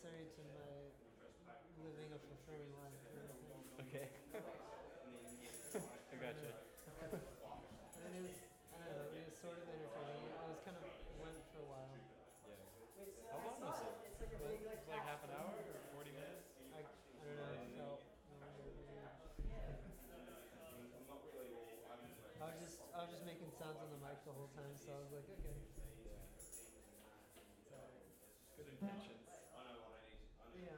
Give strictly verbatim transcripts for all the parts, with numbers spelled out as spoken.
necessary to my living a fulfilling life or anything. Okay. I gotcha. I mean, it was, I don't know, it was sort of entertaining. I was kind of went for a while. Yeah. How long was it? It was like half an hour or forty minutes? I, I don't know, it felt I was just I was just making sounds on the mic the whole time, so I was like, okay. So, good intentions. Yeah.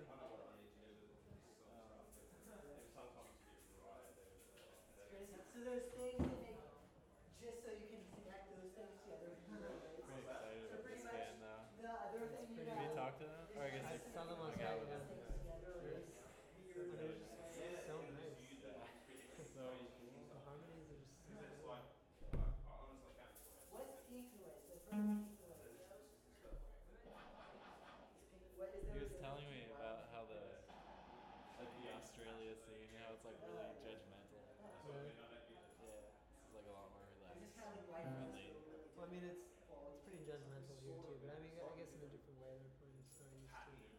So those things that make just so you can connect those things together. Pretty excited So about pretty this much band now. the other thing you pretty Have you know, talked to them? Or I guess I you saw them on hung out Skype, with yeah. them. They're just, I mean, they're just so nice. Yeah. So you The harmonies are just so good. what's Pink Noise? The first Pink Noise. What is He there? was telling me about how the like the Australia scene, how it's like really judgmental. Yeah. Yeah, this is like a lot more I'm just relaxed, kind of like friendly. Well, I mean, it's it's pretty judgmental here too, but I mean, I guess in a different way. They're probably just not used to it.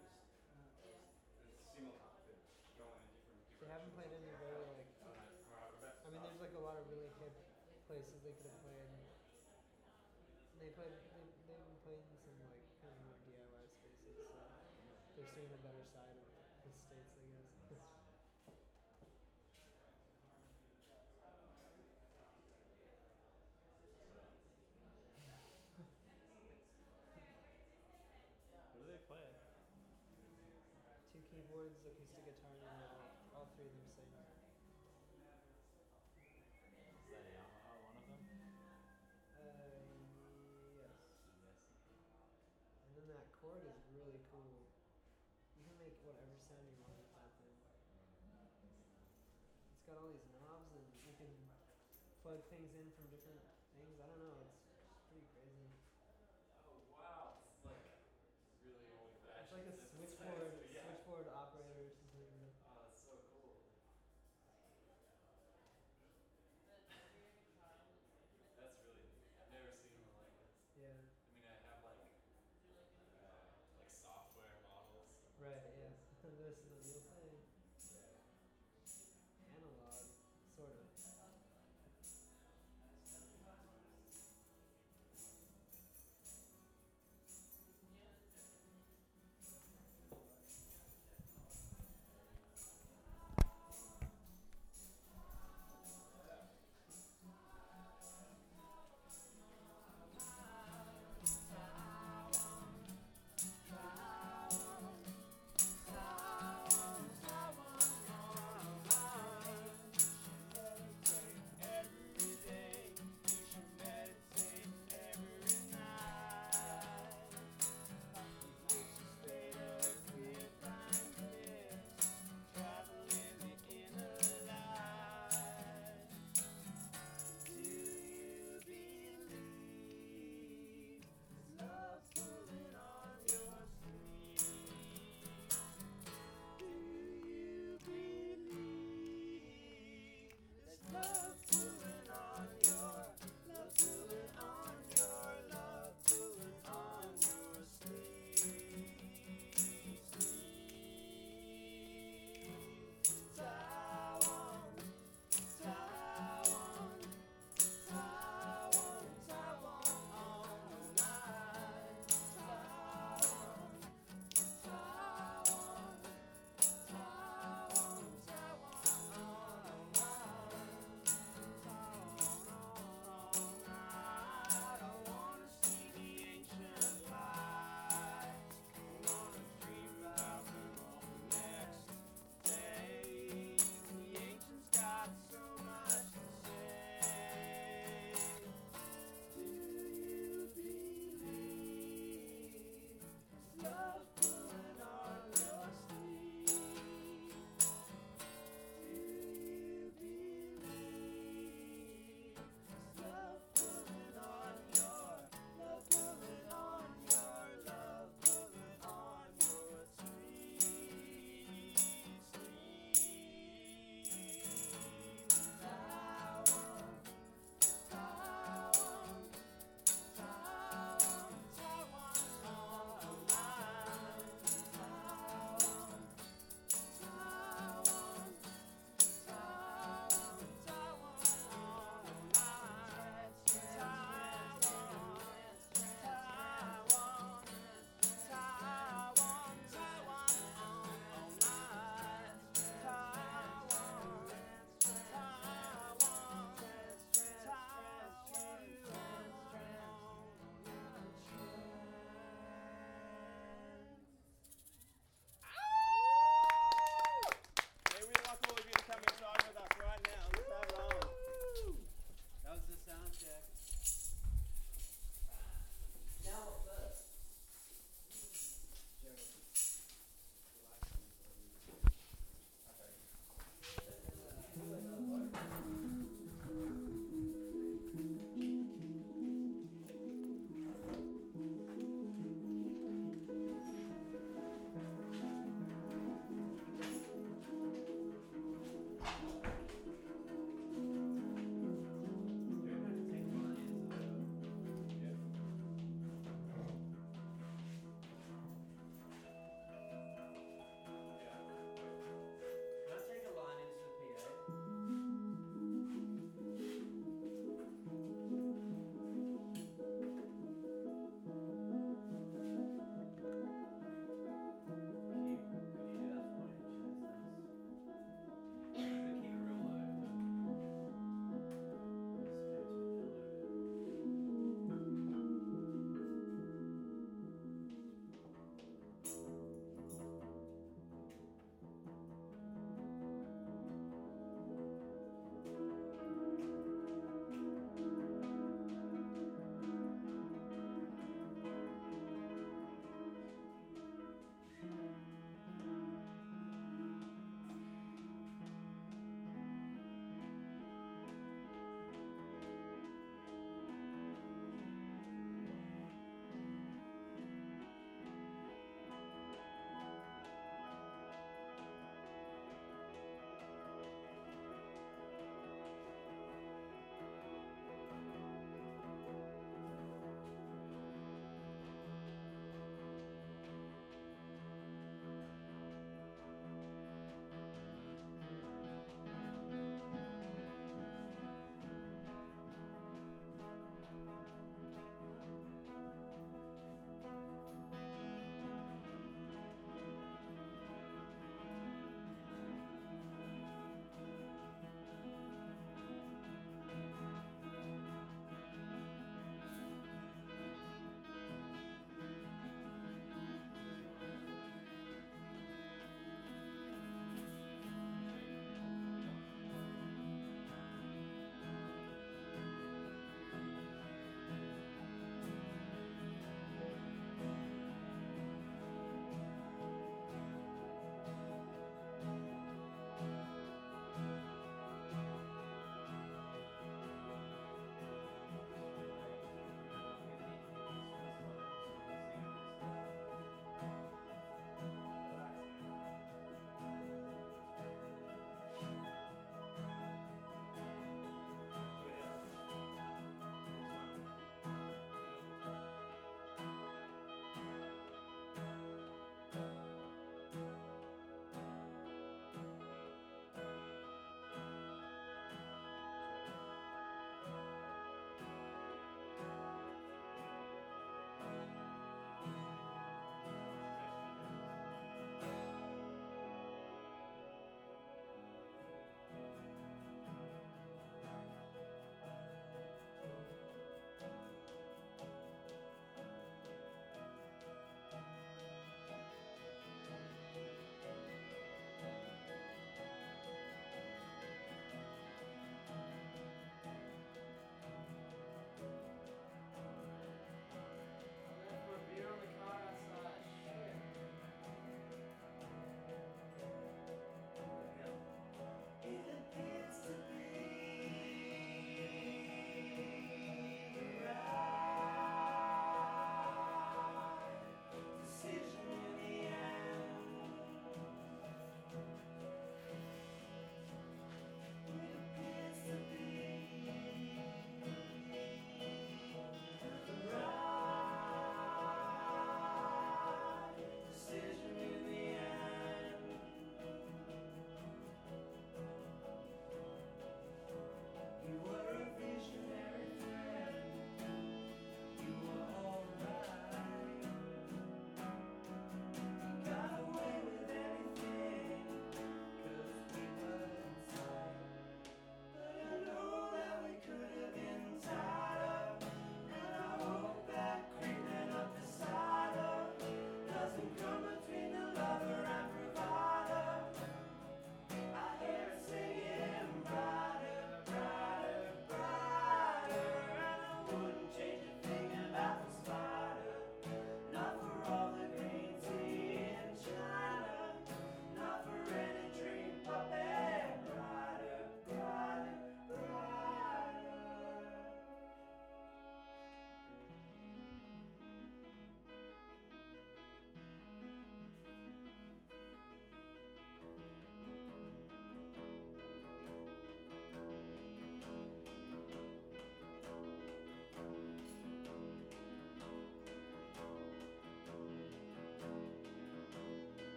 They haven't played any very like. I mean, there's like a lot of really hip places they could have played. They played. They they've been playing some like kind of more D I Y spaces, so they're seeing the better side of the states, I guess. What do they play? Two keyboards, acoustic guitar, and all, all three of them sing. Is that Yamaha one of them? Uh, yes. Yes. And then that chord is really cool. You can make whatever sound you want with that thing. It's got all these knobs and you can plug things in from different things. I don't know, it's pretty crazy. Oh wow, it's like really old It's fashioned. like a switchboard, switchboard operator or something. Oh, that's so cool. That's really neat. I've never seen one like this. Yeah. I mean, I have like uh, like software models. Right, yeah. This is the real thing. Analog, sort of.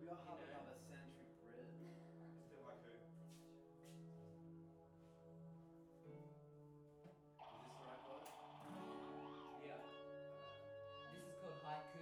got half You know? another century bread. Still haiku. Is this the right quote? Yeah. This is called haiku.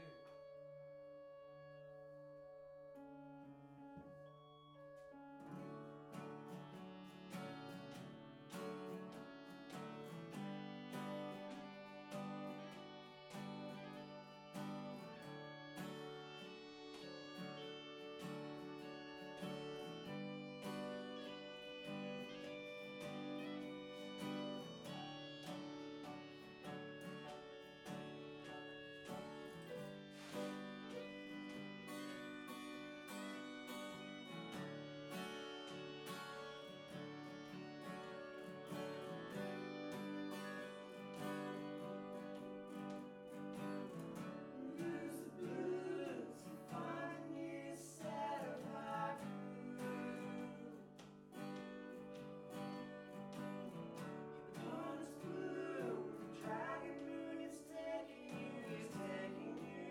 Lose the blues, find a new set of haiku. Hippopotamus bloom, dragon moon is taking you, is taking you.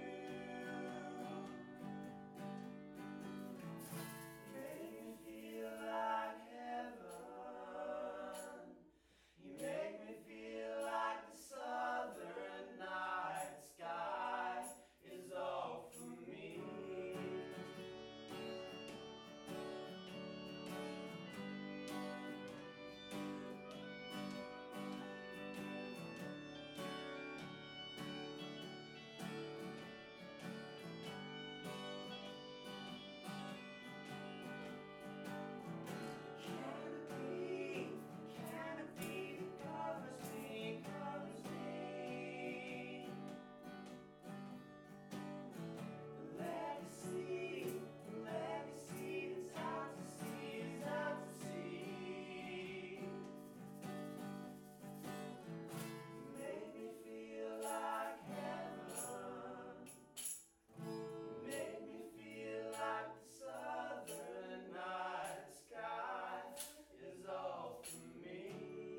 You make me feel like heaven. You make me feel like the southern night sky is all for me. Canopy, canopy that covers me, covers me. Legacy, legacy that's out to sea, is out to sea. You make me feel like heaven. You make me feel like the southern night sky is all for me.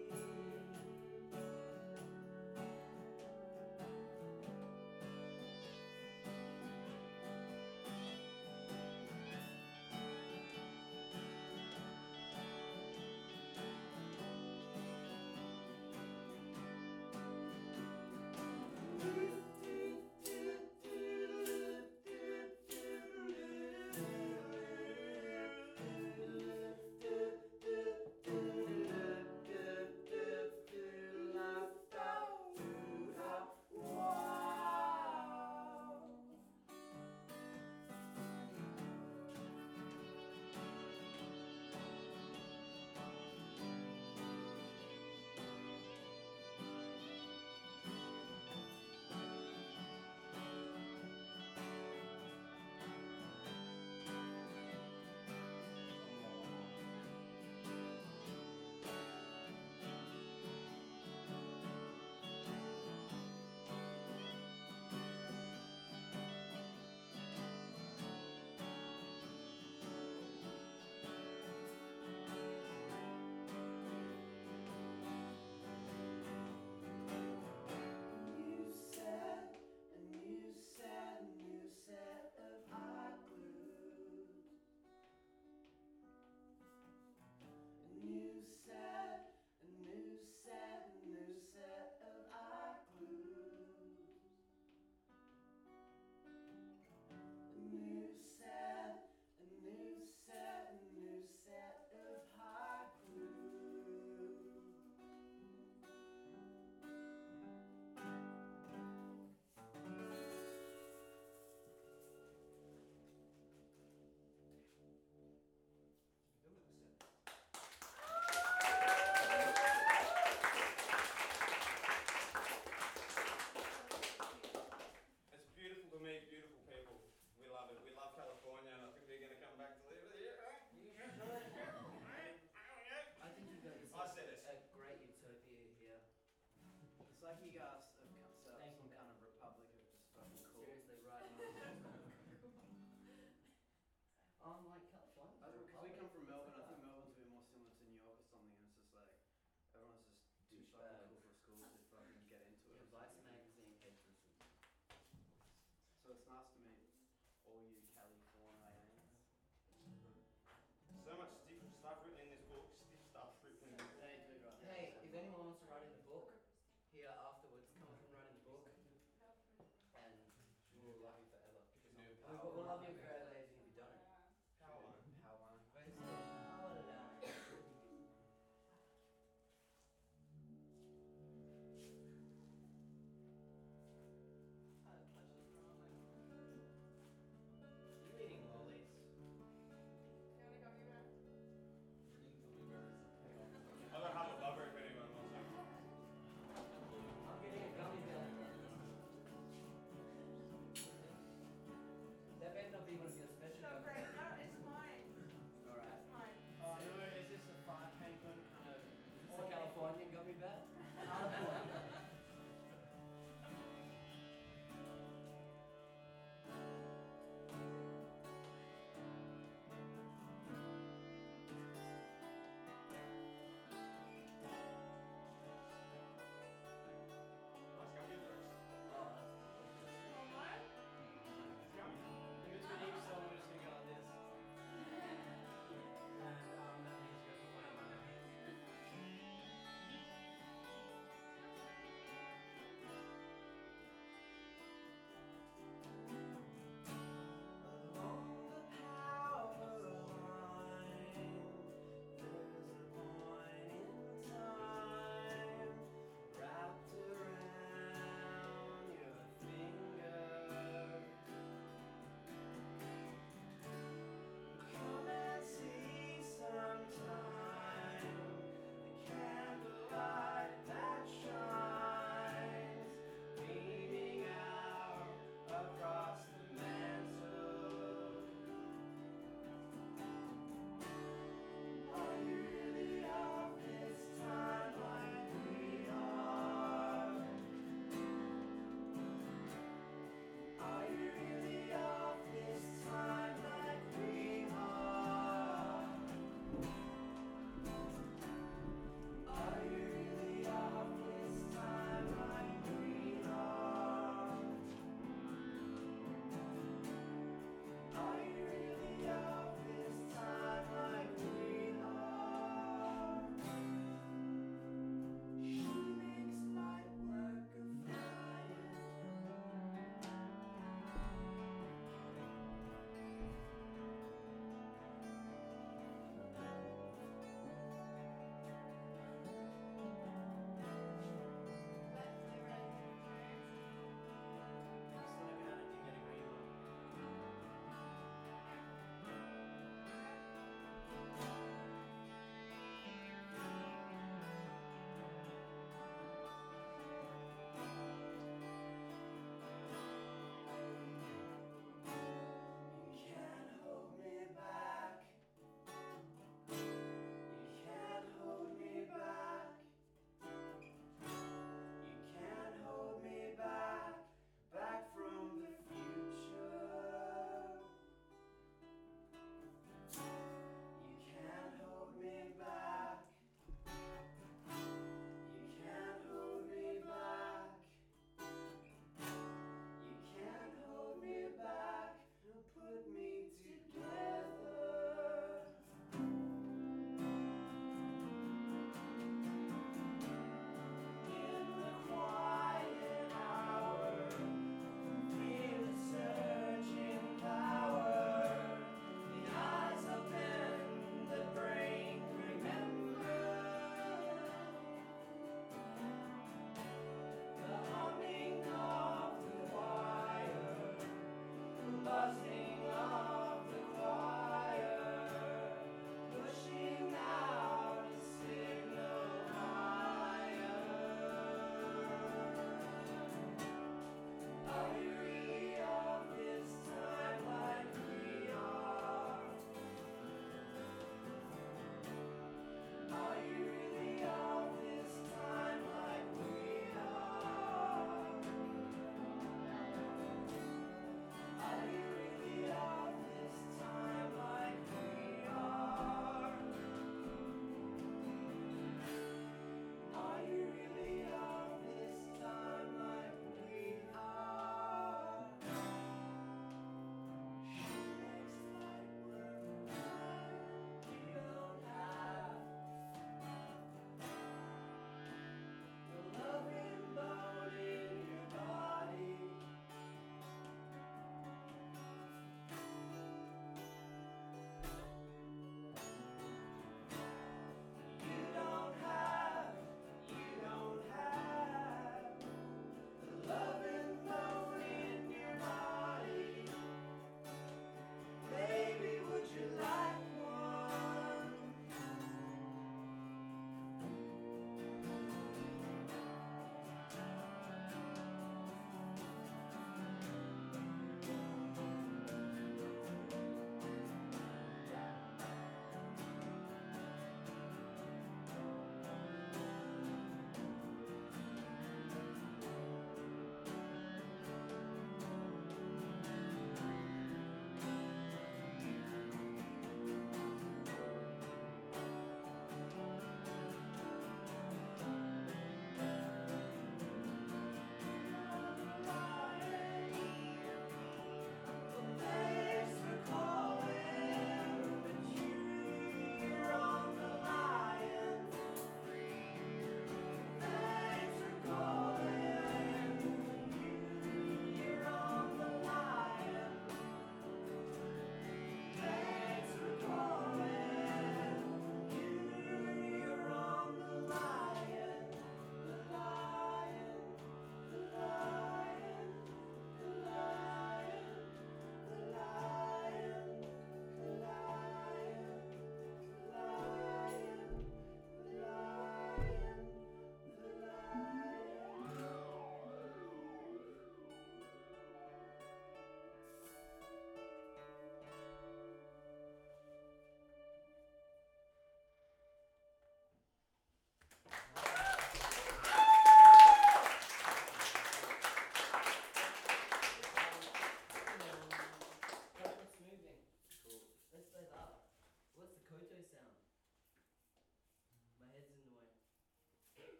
New set, a new set, a new set of haikus. A new set, a new set, a new set of haikus. A new set, a new set, a new set of haikus. It's beautiful to meet beautiful people. We love it. We love California, and I think we're going to come back to live here. I think you guys I said it. a great utopia here. It's like you guys have come set up Thank some you, kind of republic of just fucking cool. Seriously, right now. I'm like California. Because we come from Melbourne, I think Melbourne's a bit more similar to New York or something, and it's just like everyone's just too fucking Douchebags. cool for school to fucking get into it. Yeah, or Vice something. magazine haters. So it's nice to meet all you Californians.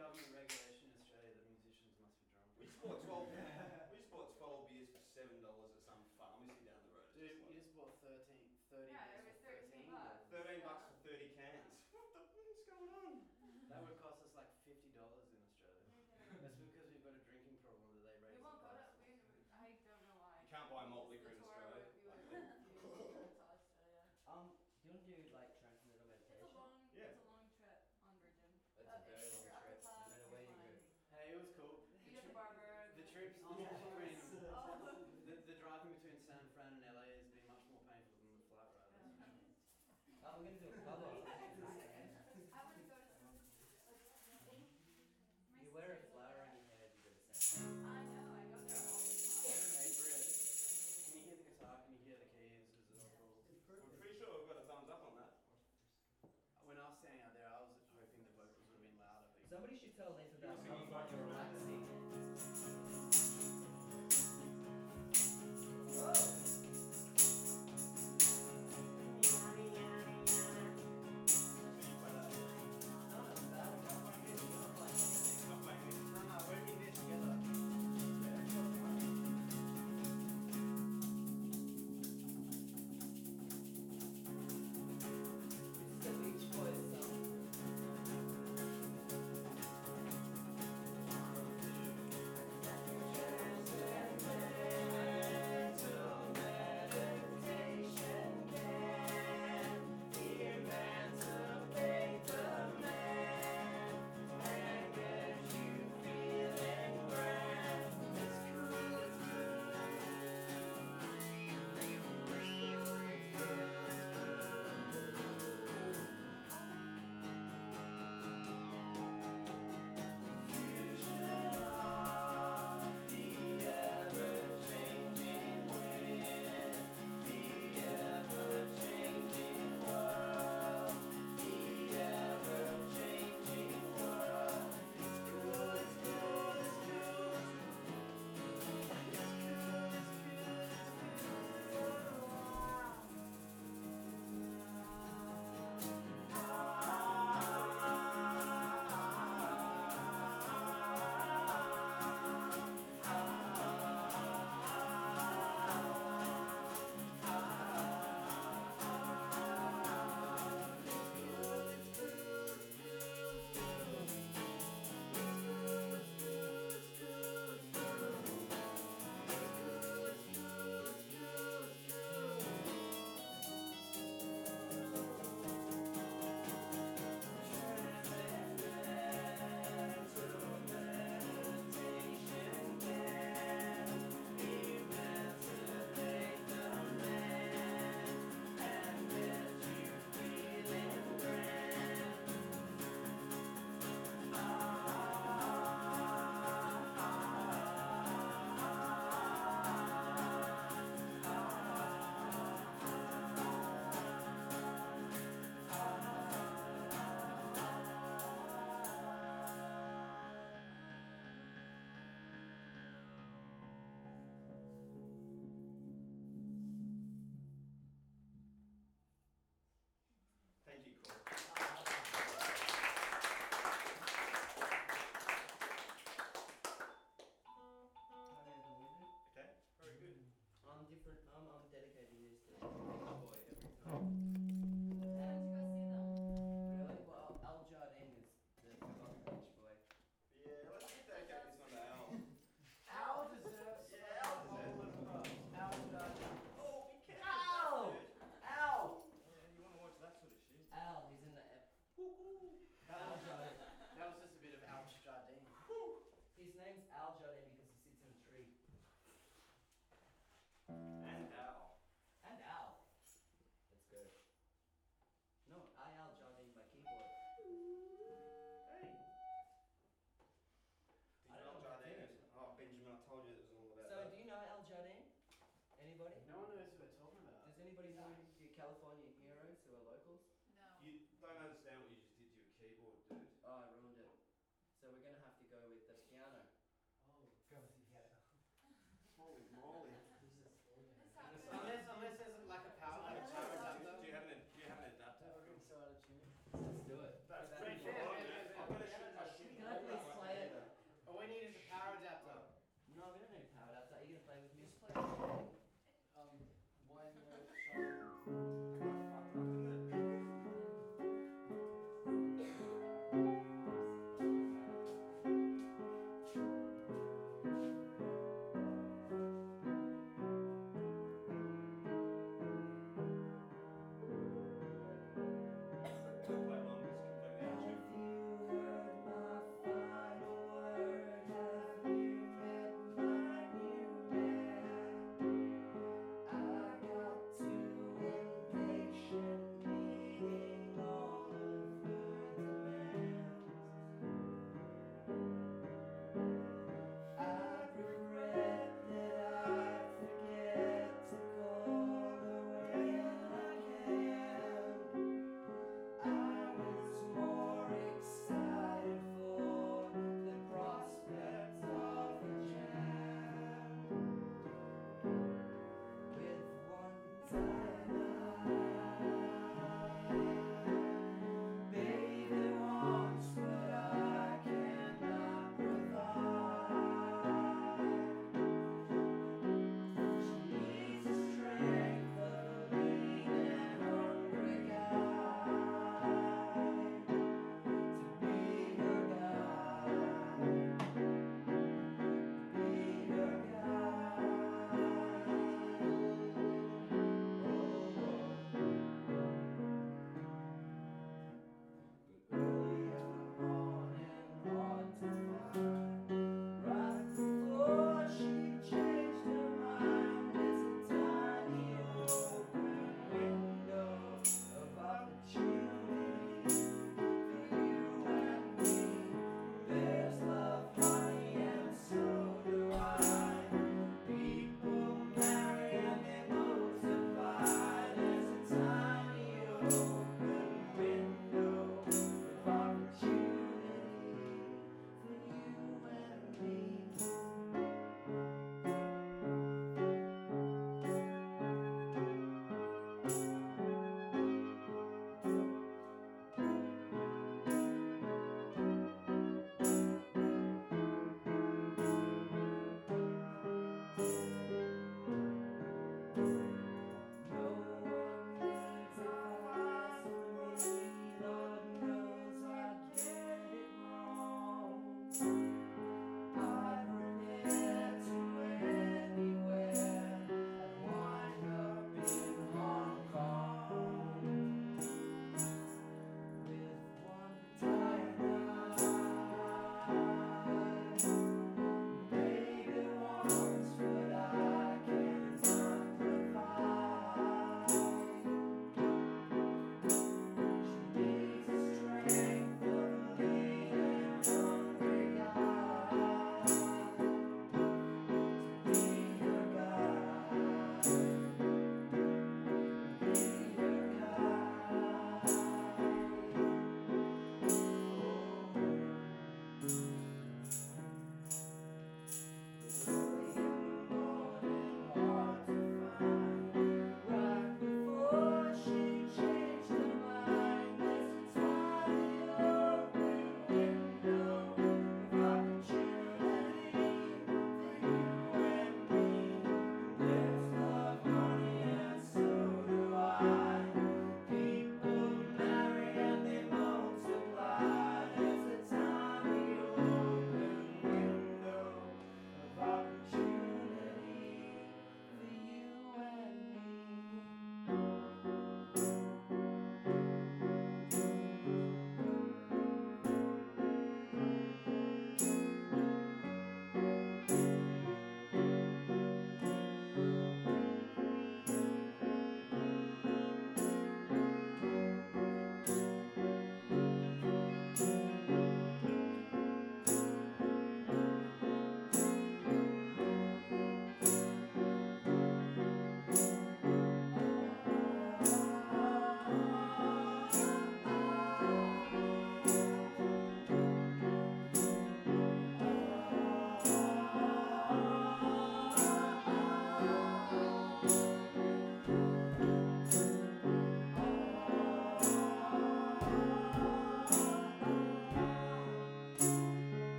government regulation in Australia that musicians must be drunk. We just bought twelve. We just bought twelve beers for seven dollars at some pharmacy down the road. It's Dude, just you like just bought thirteen, thirty Yeah, beers it was for thirteen thirteen bucks. Thirteen bucks for thirty cans. What the fuck's going on? That would cost us like fifty dollars in Australia. That's because we've got a drinking problem that they raise We the won't go to. price. We, I don't know why. You can't buy malt The liquor in tour Australia. would- We would refuse to go to Australia. Um, do you want to do like transcendental It's meditation? a long. Yeah. It's a long trip on Virgin. It's Uh, a very if long you're upper trip, class, no matter it's where you fine. go. Hey, it was cool. You The, get the tri- barber. the trips Oh, between Oh. the, the driving between San Fran and L A has been much more painful than the flight ride. that's for sure. Oh, we're gonna do a cover. I want to go to some. Like, You wear a flower in your hair as you go to San I know. I go there all the time. Hey, Britt, can you hear the guitar? Can you hear the keys? Is it all cool? I'm pretty sure we've got a thumbs up on that. When I was standing out there, I was hoping the vocals would have been louder. But Somebody should tell Nathan that You're I'm singing not like you're relaxing. No, that's bad. I'm not playing music. I'm not playing anything. Not playing music. no, no, we're in this together. It's the Beach Boys song. Visual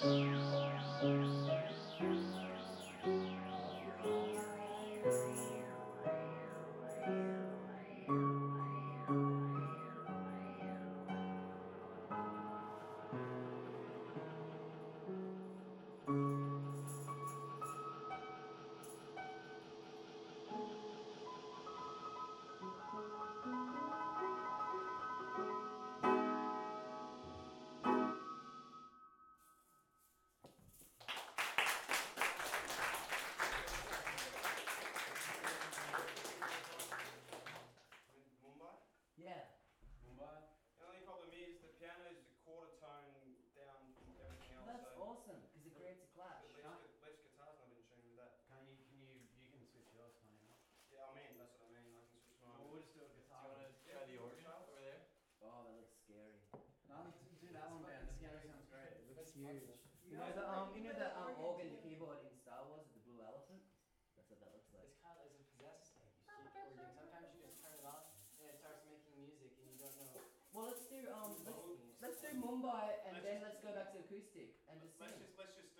Mumbai? Yeah. Mumbai? The only problem is the piano is a quarter tone down from everything else. That's so awesome because it creates a clash. But Leach, gu- Leach guitar's not in tune with that. Can you, can you, you can switch yours, can't you? Yeah, I mean, that's what I mean. I can switch mine. Well, we'll just do a Do guitar. you want to try the organ over there? Oh, that looks scary. No, do do that one, Ben. The piano sounds great. It looks huge. You know the um, you know the um organ, the keyboard in Star Wars, the blue elephant. That's what that looks like. It's kind of as it possesses like you keep organ. Sometimes you just turn it on and it starts making music and you don't know. Well, let's do um, let's Melodies. let's do Mumbai and then let's go back to acoustic and just Let's sing. just let's just